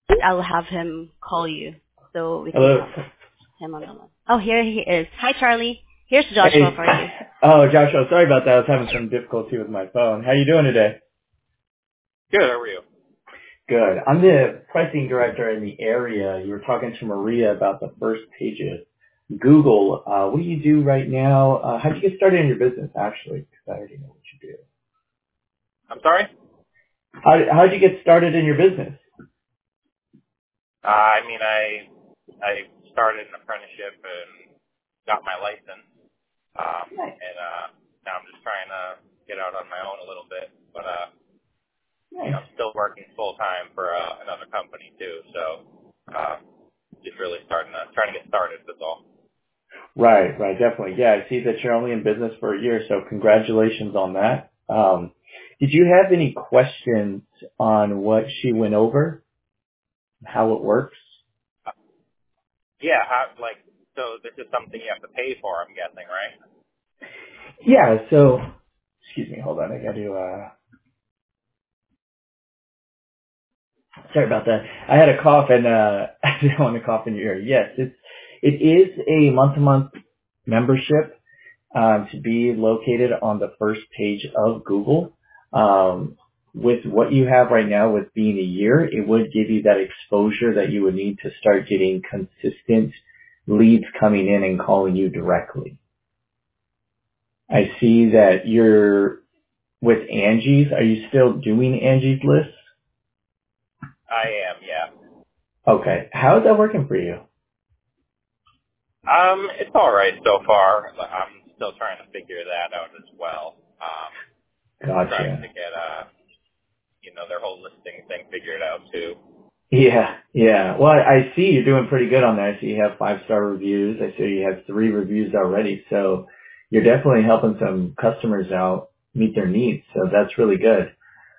I'll have him call you so we can Hello. have him on the line. Oh, here he is. Hi, Charlie. Here's Hey. Joshua for you. Oh, Joshua, sorry about that. I was having some difficulty with my phone. How you doing today? Good. How are you? Good. I'm the pricing director in the area. You were talking to Maria about the first page of Google. What do you do right now? How did you get started in your business, actually? Because I already know what you do. I'm sorry? How did you get started in your business? I started an apprenticeship and got my license, Nice. and now I'm just trying to get out on my own a little bit. But Nice. I'm still working full time for another company too. So just really trying to get started. That's all. Right, definitely. Yeah, I see that you're only in business for a year, so congratulations on that. Did you have any questions on what she went over, how it works? Yeah. So this is something you have to pay for. I'm guessing, right? Yeah, so, excuse me, hold on, I gotta, sorry about that. I had a cough and, I didn't want to cough in your ear. Yes, it is a month-to-month membership, to be located on the first page of Google. With what you have right now with being a year, it would give you that exposure that you would need to start getting consistent leads coming in and calling you directly. I see that you're with Angie's. Are you still doing Angie's List? I am. Yeah. Okay. How is that working for you? It's all right so far. But I'm still trying to figure that out as well. Trying Gotcha. to get their whole listing thing figured out too. Yeah. Well, I see you're doing pretty good on that. I see you have 5-star reviews. I see you have 3 reviews already. So you're definitely helping some customers out meet their needs. So that's really good.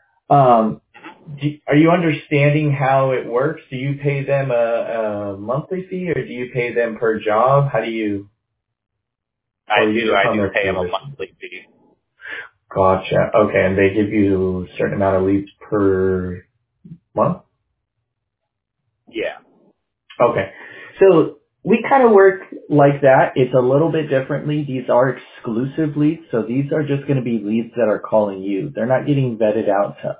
Are you understanding how it works? Do you pay them a monthly fee, or do you pay them per job? How do you? I do pay them a monthly fee. Gotcha. Okay, and they give you a certain amount of leads per month? Yeah. Okay. So we kind of work like that. It's a little bit differently. These are exclusive leads, so these are just going to be leads that are calling you. They're not getting vetted out to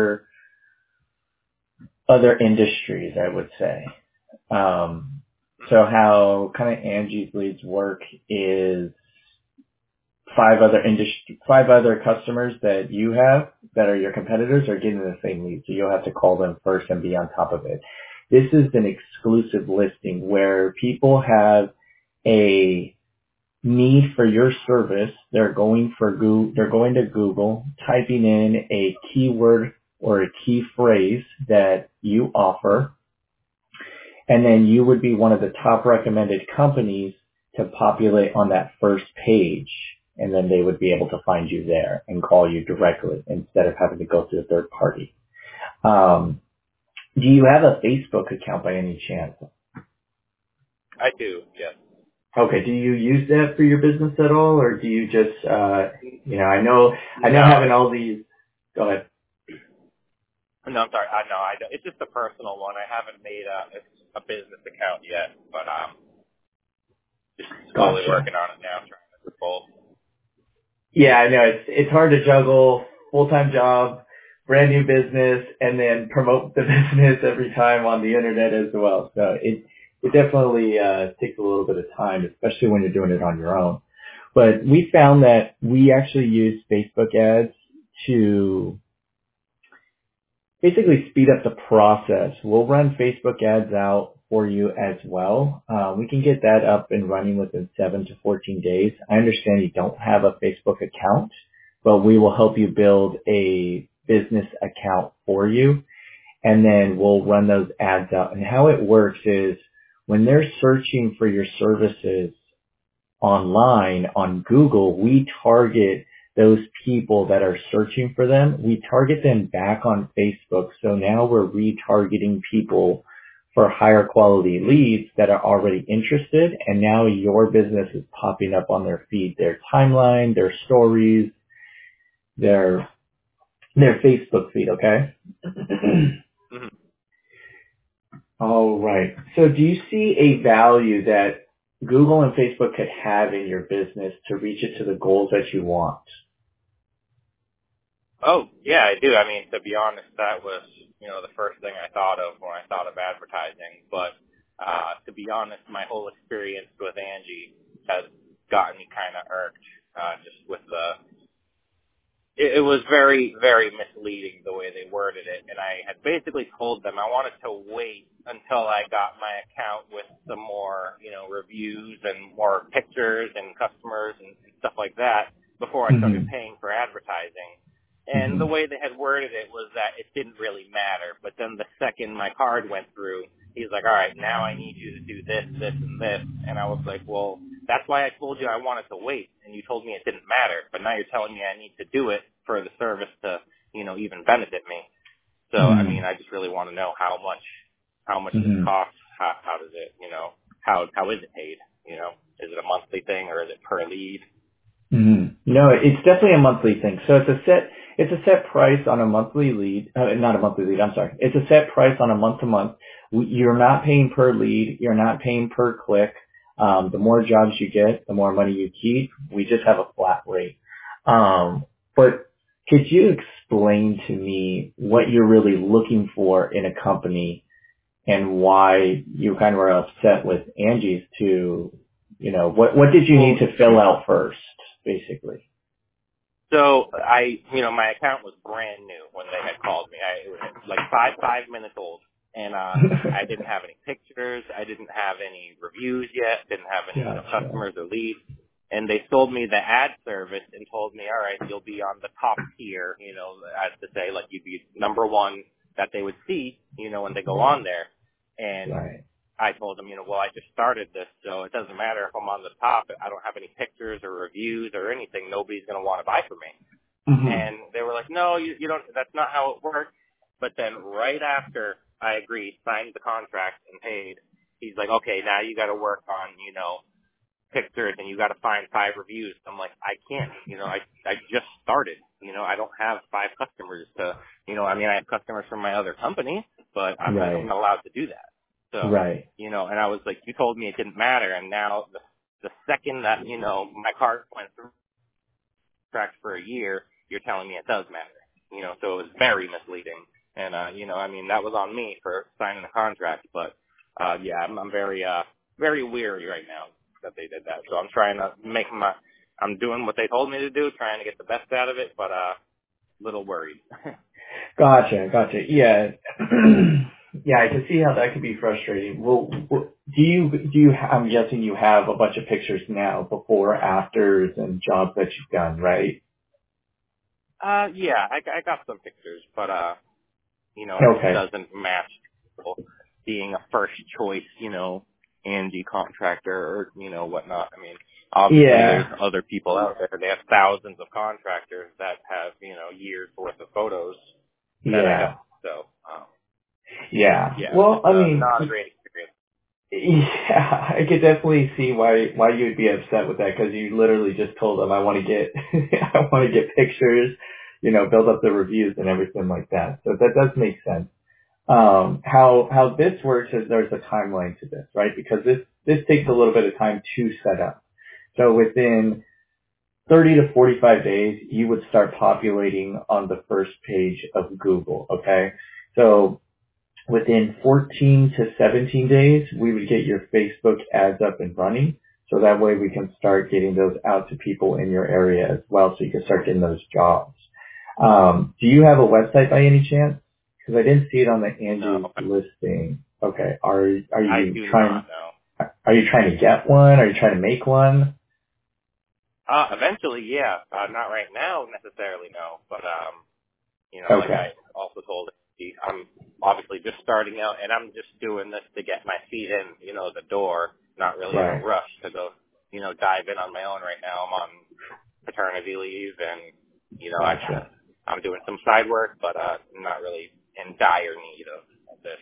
other industries, I would say. So how kind of Angie's leads work is 5 other customers that you have that are your competitors are getting the same lead. So you'll have to call them first and be on top of it. This is an exclusive listing where people have a need for your service. They're going to Google, typing in a keyword or a key phrase that you offer, and then you would be one of the top recommended companies to populate on that first page, and then they would be able to find you there and call you directly instead of having to go through a third party. Do you have a Facebook account by any chance? I do, yes. Okay, do you use that for your business at all, or do you just, I know No. having all these, go ahead. No, I'm sorry. I don't. It's just a personal one. I haven't made a business account yet, but just slowly Gotcha. working on it now, trying to both. Yeah, I know it's hard to juggle full-time job, brand new business, and then promote the business every time on the internet as well. So it definitely takes a little bit of time, especially when you're doing it on your own. But we found that we actually use Facebook ads to basically speed up the process. We'll run Facebook ads out for you as well. We can get that up and running within 7 to 14 days. I understand you don't have a Facebook account, but we will help you build a business account for you, and then we'll run those ads out. And how it works is when they're searching for your services online on Google, we target those people that are searching for them. We target them back on Facebook. So now we're retargeting people for higher quality leads that are already interested. And now your business is popping up on their feed, their timeline, their stories, their Facebook feed. Okay. Mm-hmm. Oh, right. So do you see a value that Google and Facebook could have in your business to reach it to the goals that you want? Oh, yeah, I do. I mean, to be honest, that was, the first thing I thought of when I thought of advertising. But to be honest, my whole experience with Angie has gotten me kind of irked, just with it was very, very misleading the way they worded it. And I had basically told them I wanted to wait until I got my account with some more, reviews and more pictures and customers and stuff like that before I started paying for advertising. And the way they had worded it was that it didn't really matter. But then the second my card went through, he's like, all right, now I need you to do this, this, and this. And I was like, well, that's why I told you I wanted to wait. And you told me it didn't matter. But now you're telling me I need to do it for the service to, even benefit me. So, I mean, I just really want to know how much this costs. How does it, how is it paid? Is it a monthly thing or is it per lead? No, it's definitely a monthly thing. So it's a set price on a monthly lead, not a monthly lead, I'm sorry. It's a set price on a month to month. You're not paying per lead. You're not paying per click. The more jobs you get, the more money you keep. We just have a flat rate. But could you explain to me what you're really looking for in a company and why you kind of were upset with Angie's to, what did you need to fill out first, basically? So my account was brand new when they had called me. It was like five minutes old, and I didn't have any pictures. I didn't have any reviews yet. Didn't have any customers or leads. And they sold me the ad service and told me, all right, you'll be on the top tier, as to say, like you'd be number one that they would see, when they go on there. And I told them, well, I just started this, so it doesn't matter if I'm on the top. I don't have any pictures or reviews or anything. Nobody's going to want to buy from me. And they were like, no, you don't, that's not how it works. But then right after I agreed, signed the contract and paid, he's like, okay, now you got to work on, pictures and you got to find 5 reviews. I'm like, I can't, I just started, I don't have 5 customers to, I have customers from my other company, but I'm not allowed to do that. So, and I was like, you told me it didn't matter. And now the second that, my card went through tracks for a year, you're telling me it does matter, so it was very misleading. And, that was on me for signing the contract, but, I'm very, very weary right now that they did that. So I'm trying to I'm doing what they told me to do, trying to get the best out of it, but, little worried. Gotcha. Yeah. Yeah, I can see how that could be frustrating. Well, do you, I'm guessing you have a bunch of pictures now, before, afters, and jobs that you've done, right? Yeah, I got some pictures, but, Okay. It doesn't match being a first choice, Angie contractor or, whatnot. I mean, obviously there's other people out there. They have thousands of contractors that have, years worth of photos that I have. So, yeah. Well, I mean, not a great experience. Yeah, I could definitely see why you would be upset with that, because you literally just told them, I want to get pictures, build up the reviews and everything like that. So that does make sense. How this works is there's a timeline to this, right? Because this takes a little bit of time to set up. So within 30 to 45 days, you would start populating on the first page of Google, okay? So within 14 to 17 days, we would get your Facebook ads up and running. So that way we can start getting those out to people in your area as well, so you can start getting those jobs. Do you have a website by any chance? Because I didn't see it on the Angie listing. Okay. Are you trying to get one? Are you trying to make one? Eventually, yeah. Not right now necessarily, no. But like I also told you, I'm obviously just starting out, and I'm just doing this to get my feet in, the door. Not really in a rush to go, dive in on my own right now. I'm on paternity leave, and I'm doing some side work, but not really in dire need of this,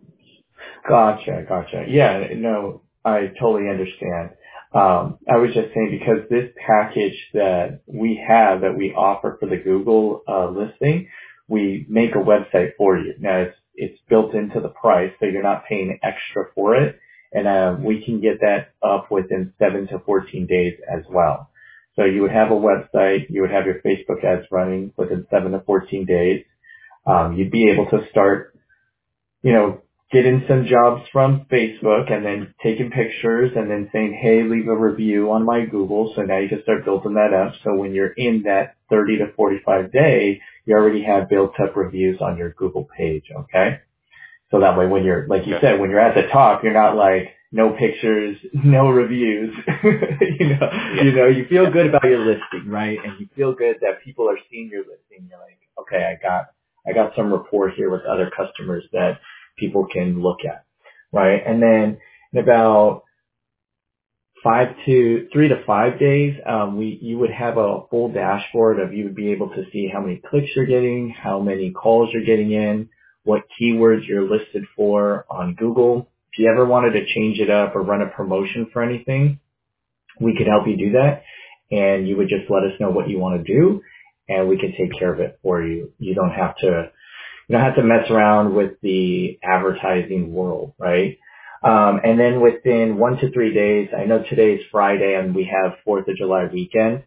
Gotcha. Yeah, no, I totally understand. I was just saying, because this package that we offer for the Google listing, we make a website for you. Now, it's built into the price, so you're not paying extra for it. And we can get that up within 7 to 14 days as well. So you would have a website, you would have your Facebook ads running within 7 to 14 days. You'd be able to start, getting some jobs from Facebook and then taking pictures and then saying, hey, leave a review on my Google. So now you can start building that up. So when you're in that 30 to 45 day, you already have built up reviews on your Google page. Okay. So that way when you're, like you said, when you're at the top, you're not like, no pictures, no reviews. You feel good about your listing, right? And you feel good that people are seeing your listing. You're like, okay, I got some rapport here with other customers that people can look at, right? And then in about 3 to 5 days, you would have a full dashboard of, you would be able to see how many clicks you're getting, how many calls you're getting in, what keywords you're listed for on Google. If you ever wanted to change it up or run a promotion for anything, we could help you do that. And you would just let us know what you want to do and we can take care of it for you. You don't have to mess around with the advertising world, right? And then within 1 to 3 days, I know today's Friday and we have 4th of July weekend.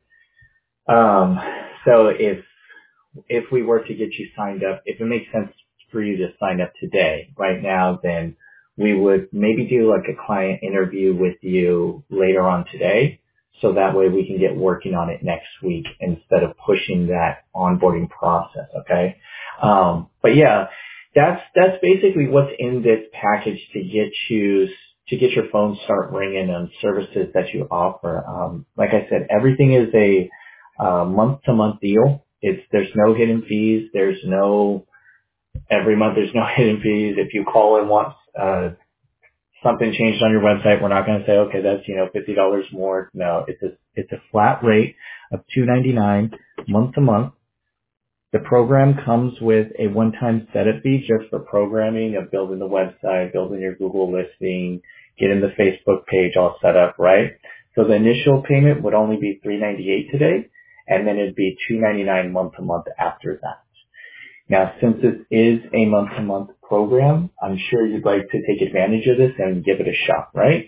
So if we were to get you signed up, if it makes sense for you to sign up today, right now, then we would maybe do like a client interview with you later on today. So that way we can get working on it next week instead of pushing that onboarding process. Okay. But yeah, that's basically what's in this package to get your phone start ringing on services that you offer. Like I said, everything is a month to month deal. There's no hidden fees. Every month there's no hidden fees. If you call and want something changed on your website, we're not going to say, okay, that's $50 more. No, it's a flat rate of $2.99 month to month. The program comes with a one-time setup fee just for programming of building the website, building your Google listing, getting the Facebook page all set up, right? So the initial payment would only be $3.98 today, and then it'd be $2.99 month to month after that. Now, since this is a month-to-month program, I'm sure you'd like to take advantage of this and give it a shot, right?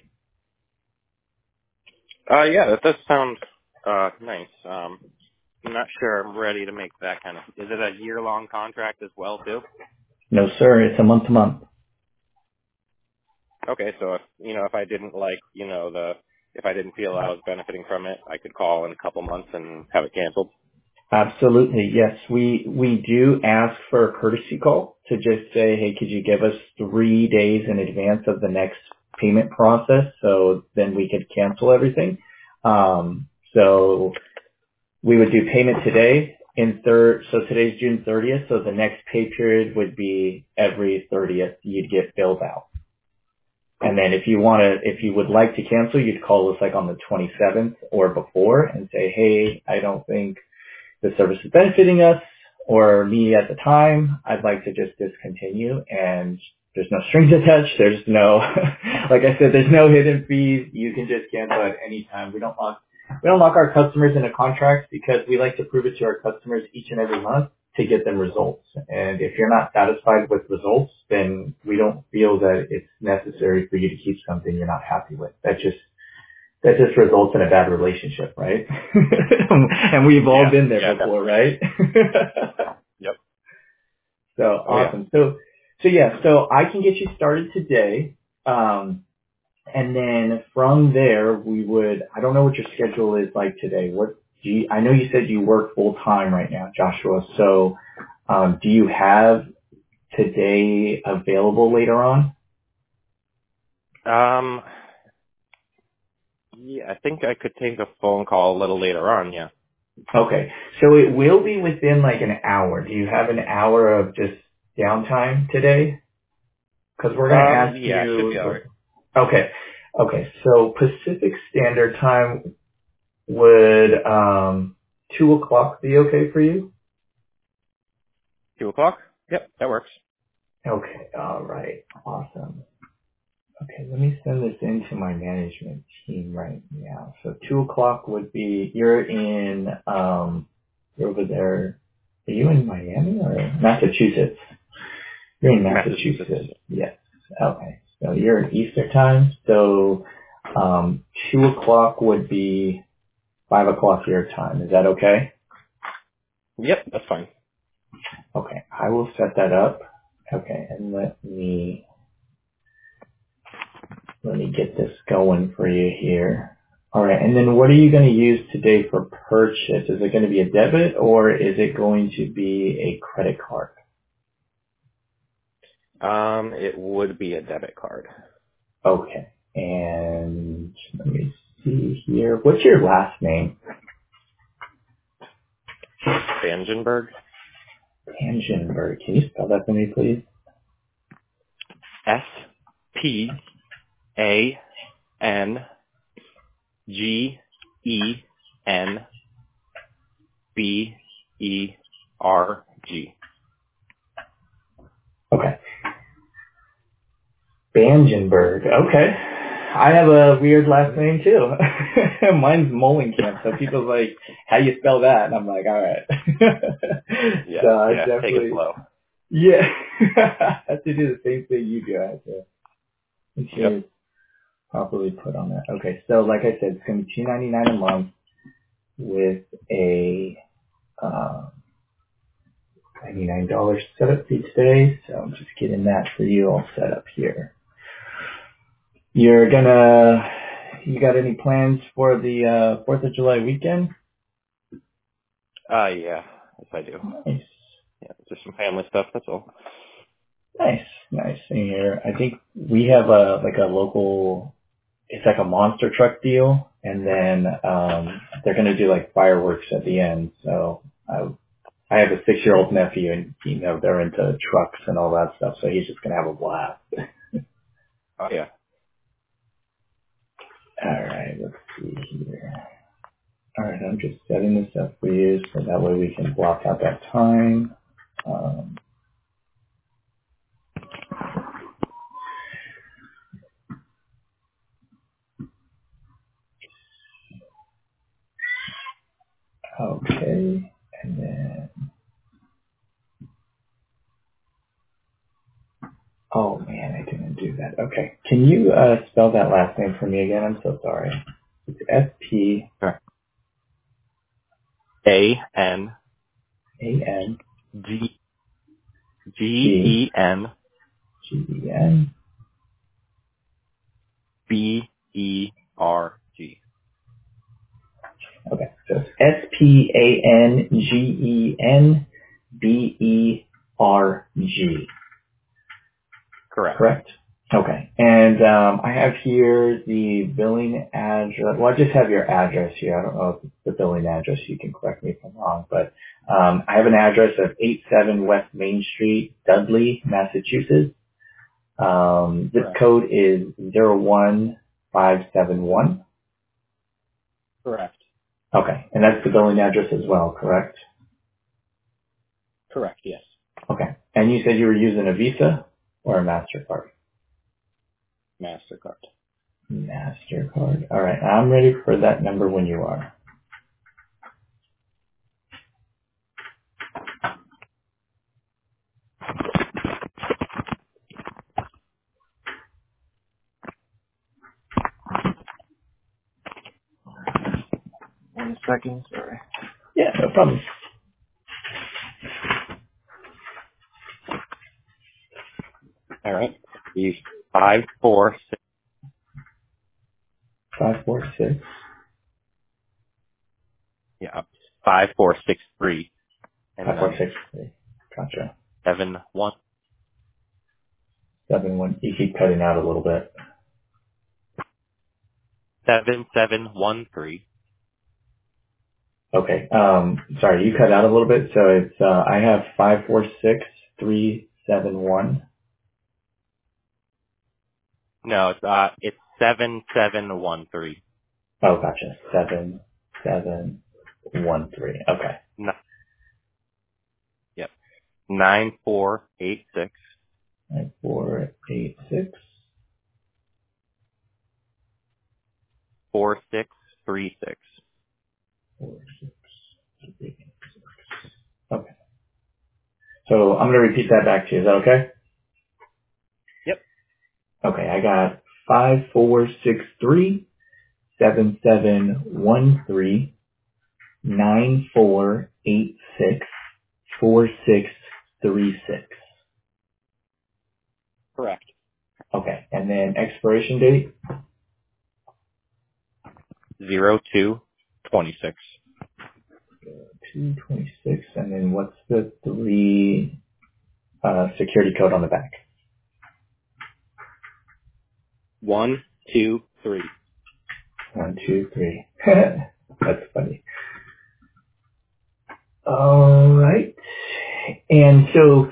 Yeah, that does sound nice. I'm not sure I'm ready to make that kind of. Is it a year-long contract as well, too? No, sir. It's a month-to-month. Okay, so if I didn't like, if I didn't feel I was benefiting from it, I could call in a couple months and have it canceled. Absolutely. Yes. We do ask for a courtesy call to just say, hey, could you give us 3 days in advance of the next payment process? So then we could cancel everything. So we would do payment today so today's June 30th. So the next pay period would be every 30th you'd get billed out. And then if you would like to cancel, you'd call us like on the 27th or before and say, hey, I don't think the service is benefiting us or me at the time. I'd like to just discontinue, and there's no strings attached. There's no, like I said, there's no hidden fees. You can just cancel at any time. We don't lock our customers into contracts because we like to prove it to our customers each and every month to get them results. And if you're not satisfied with results, then we don't feel that it's necessary for you to keep something you're not happy with. That just results in a bad relationship, right? And we've all been there before, right? Yep. So awesome. So I can get you started today. And then from there I don't know what your schedule is like today. I know you said you work full time right now, Joshua. So, do you have today available later on? Yeah, I think I could take a phone call a little later on, yeah. Okay. So it will be within like an hour. Do you have an hour of just downtime today? Because we're going to ask you. Yeah, it should be all right. Okay. So Pacific Standard Time would 2 o'clock be okay for you? 2 o'clock? Yep, that works. Okay. All right. Awesome. Okay, let me send this into my management team right now. So 2 o'clock would be, you're over there. Are you in Miami or Massachusetts? You're in Massachusetts. Yes. Okay. So you're in Eastern time. So 2 o'clock would be 5 o'clock your time. Is that okay? Yep, that's fine. Okay. I will set that up. Okay. And let me get this going for you here. All right. And then what are you going to use today for purchase? Is it going to be a debit or is it going to be a credit card? It would be a debit card. Okay. And let me see here. What's your last name? Vangenberg. Vangenberg. Can you spell that for me, please? SPANGENBERG. Okay. Vangenberg. Okay. I have a weird last name too. Mine's Molenkamp. So people's like, how you spell that? And I'm like, all right. Yeah, So I take it slow. Yeah. I have to do the same thing you do. I have to make sure it's properly put on that. Okay. So like I said, it's going to be $299 a month with a $99 setup fee today. So I'm just getting that for you all set up here. You got any plans for the 4th of July weekend? Yeah, yes I do. Nice. Yeah, just some family stuff, that's all. Nice. And here, I think we have a local, it's like a monster truck deal, and then they're gonna do like fireworks at the end. So I have a 6-year-old nephew, and they're into trucks and all that stuff. So he's just gonna have a blast. Oh yeah. All right, let's see here. All right, I'm just setting this up for you so that way we can block out that time. Okay, and then, oh man, I didn't do that. Okay, can you spell that last name for me again? I'm so sorry. It's S-P-A-N-G-E-N. Sure. ANGENBERG. Okay, so it's S-P-A-N-G-E-N-B-E-R-G. Correct? Okay. And I have here the billing address. Well, I just have your address here. I don't know if it's the billing address. You can correct me if I'm wrong. But I have an address of 87 West Main Street, Dudley, Massachusetts. Zip code is 01571. Correct. Okay. And that's the billing address as well, correct? Correct, yes. Okay. And you said you were using a Visa or a MasterCard? MasterCard. MasterCard. All right. I'm ready for that number when you are. One second, sorry. Yeah, no problem. All right. Use 546. 546. Yeah. 5463. And 5463. Gotcha. 71. 71. You keep cutting out a little bit. 7713. Okay. Sorry, you cut out a little bit. So it's I have 546371. No, it's 7713. Oh, gotcha. 7713. Okay. Yep. 9486. 9486. 4636. 4636. Okay. So I'm going to repeat that back to you. Is that okay? Yep. Okay, I got 5463-7713-9486-4636. Correct. Okay, and then expiration date? 02/26. 226, and then what's the three security code on the back? 1, 2, 3. 1, 2, 3. That's funny. All right. And so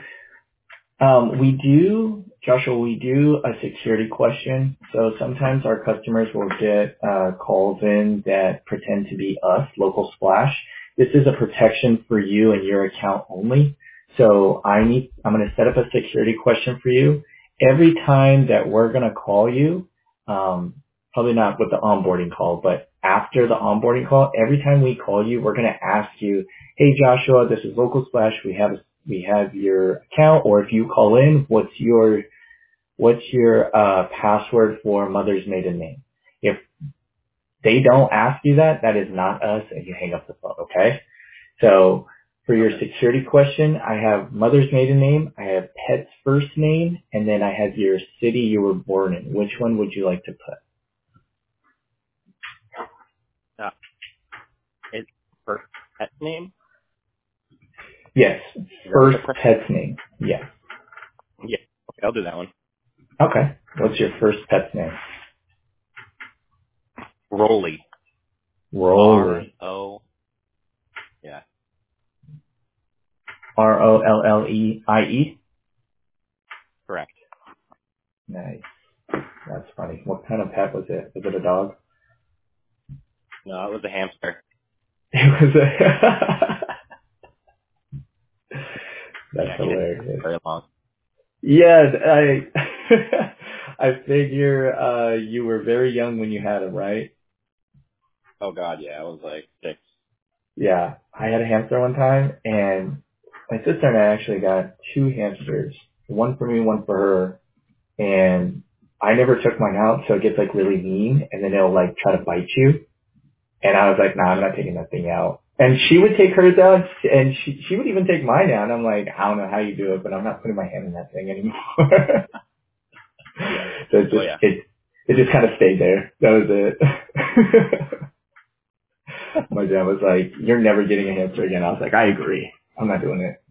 Joshua, we do a security question. So sometimes our customers will get calls in that pretend to be us, Local Splash. This is a protection for you and your account only. So I'm going to set up a security question for you. Every time that we're going to call you, probably not with the onboarding call, but after the onboarding call, every time we call you, we're going to ask you, hey Joshua, this is Local Splash. We have your account, or if you call in, what's your password for mother's maiden name? If they don't ask you that, that is not us, and you hang up the phone, okay? So for your security question, I have mother's maiden name, I have pet's first name, and then I have your city you were born in. Which one would you like to put? It's first pet name? Yes, first pet's name. Yeah. Yeah. Okay, I'll do that one. Okay. What's your first pet's name? Rolly. Rolly. R-O. Yeah. Rolleie? Correct. Nice. That's funny. What kind of pet was it? Was it a dog? No, it was a hamster. It was a... That's hilarious. Very long. Yeah, I figure you were very young when you had him, right? Oh God, yeah, I was like 6. Yeah, I had a hamster one time, and my sister and I actually got 2 hamsters. One for me, one for her. And I never took mine out, so it gets like really mean, and then it'll like try to bite you. And I was like, nah, I'm not taking that thing out. And she would take hers out, and she would even take mine out. And I'm like, I don't know how you do it, but I'm not putting my hand in that thing anymore. So it just kind of stayed there. That was it. My dad was like, you're never getting a hamster again. I was like, I agree. I'm not doing it.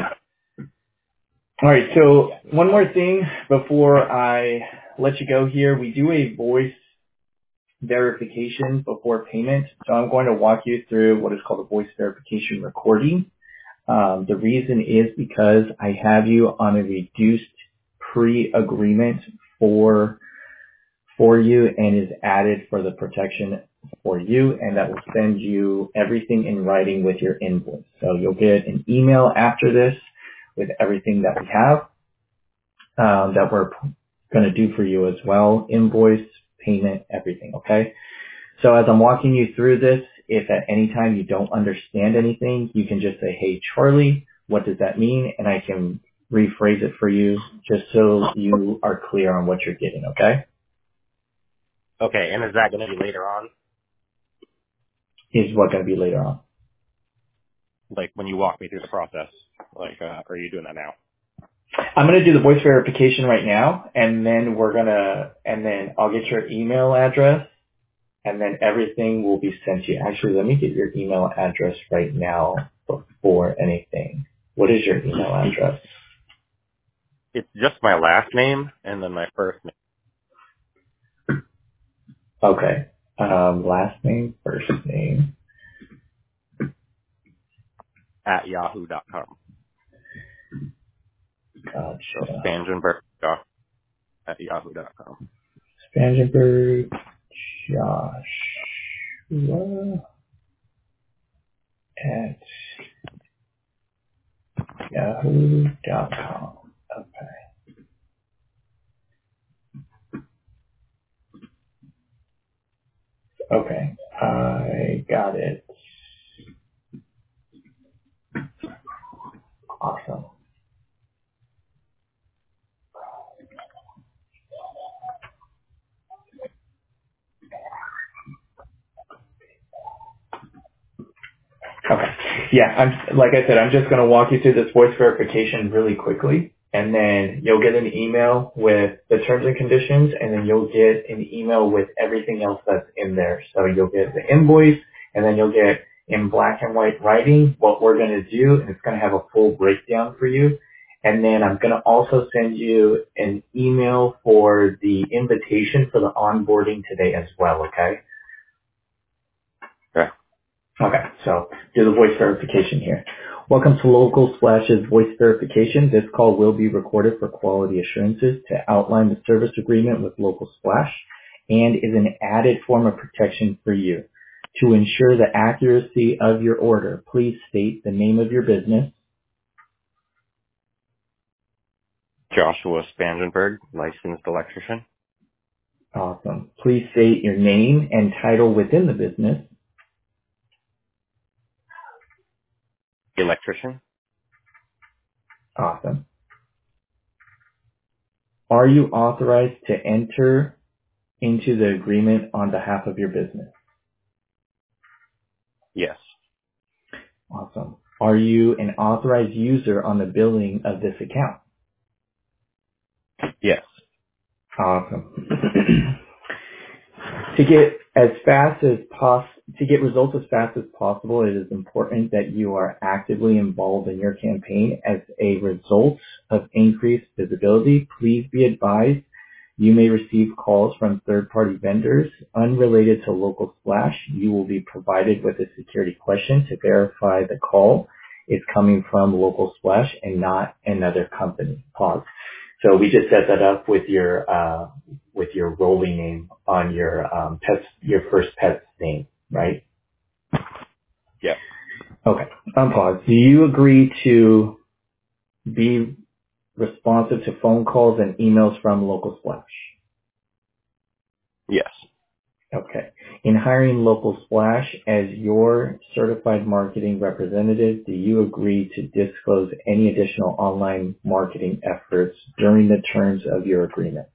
All right. So one more thing before I let you go here. We do a voice verification before payment. So I'm going to walk you through what is called a voice verification recording. The reason is because I have you on a reduced pre-agreement for you and is added for the protection for you, and that will send you everything in writing with your invoice. So you'll get an email after this with everything that we have that we're going to do for you as well. Invoice, payment, everything, okay? So as I'm walking you through this, if at any time you don't understand anything, you can just say, hey, Charlie, what does that mean? And I can rephrase it for you just so you are clear on what you're getting, okay? Okay, and is that going to be later on? Is what going to be later on? Like when you walk me through the process? Like, are you doing that now? I'm going to do the voice verification right now, and then I'll get your email address, and then everything will be sent to you. Actually, let me get your email address right now before anything. What is your email address? It's just my last name and then my first name. Okay. Last name, first name. At yahoo.com. Gotcha. So Spangenberg at yahoo.com. Spangenberg Joshua at yahoo.com. Okay. Okay. I got it. Awesome. Okay. Yeah, like I said, I'm just going to walk you through this voice verification really quickly, and then you'll get an email with the terms and conditions, and then you'll get an email with everything else that's in there. So you'll get the invoice, and then you'll get in black and white writing what we're going to do, and it's going to have a full breakdown for you. And then I'm going to also send you an email for the invitation for the onboarding today as well, okay? Okay. Okay, so do the voice verification here. Welcome to Local Splash's voice verification. This call will be recorded for quality assurances to outline the service agreement with Local Splash and is an added form of protection for you. To ensure the accuracy of your order, please state the name of your business. Joshua Spangenberg, licensed electrician. Awesome. Please state your name and title within the business. Electrician. Awesome. Are you authorized to enter into the agreement on behalf of your business? Yes. Awesome. Are you an authorized user on the billing of this account? Yes. Awesome. To get results as fast as possible, it is important that you are actively involved in your campaign. As a result of increased visibility, please be advised you may receive calls from third-party vendors unrelated to Local Splash. You will be provided with a security question to verify the call is coming from Local Splash and not another company. Pause. So we just set that up with your rolling name on your first pet's name, right? Yeah. Okay. Pause. Do you agree to be responsive to phone calls and emails from Local Splash? Yes. Okay. In hiring Local Splash as your certified marketing representative, do you agree to disclose any additional online marketing efforts during the terms of your agreement?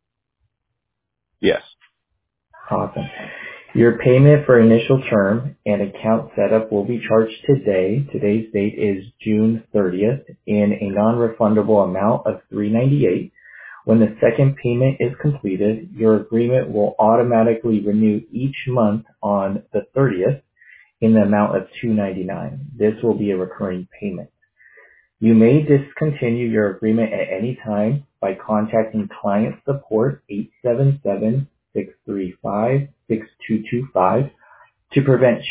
Yes. Awesome. Your payment for initial term and account setup will be charged today. Today's date is June 30th in a non-refundable amount of $398. When the second payment is completed, your agreement will automatically renew each month on the 30th in the amount of $299. This will be a recurring payment. You may discontinue your agreement at any time by contacting client support 877-635-6225 to prevent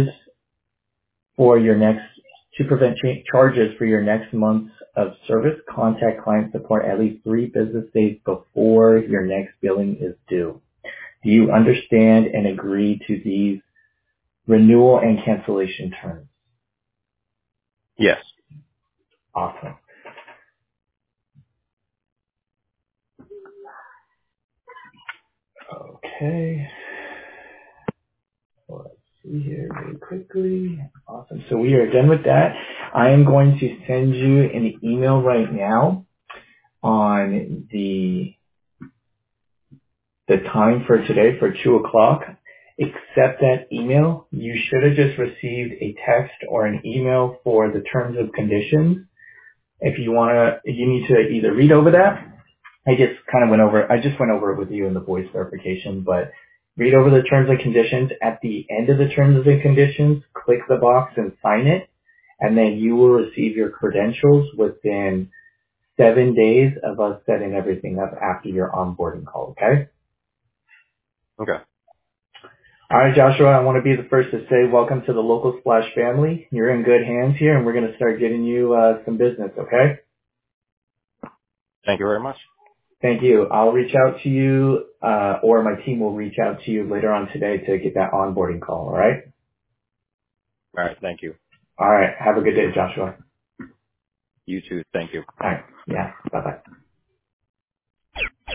charges for your next month's of service. Contact client support at least 3 business days before your next billing is due. Do you understand and agree to these renewal and cancellation terms? Yes. Awesome. Okay. Let's see here really quickly. Awesome. So we are done with that. I am going to send you an email right now on the time for today for 2 o'clock. Accept that email. You should have just received a text or an email for the terms and conditions. If you need to either read over that. I just went over it with you in the voice verification, but read over the terms and conditions. At the end of the terms and conditions, click the box and sign it, and then you will receive your credentials within 7 days of us setting everything up after your onboarding call, okay? Okay. All right, Joshua, I want to be the first to say welcome to the Local Splash family. You're in good hands here, and we're going to start getting you some business, okay? Thank you very much. Thank you. I'll reach out to you, or my team will reach out to you later on today to get that onboarding call, all right? All right. Thank you. All right. Have a good day, Joshua. You too. Thank you. All right. Yeah. Bye-bye.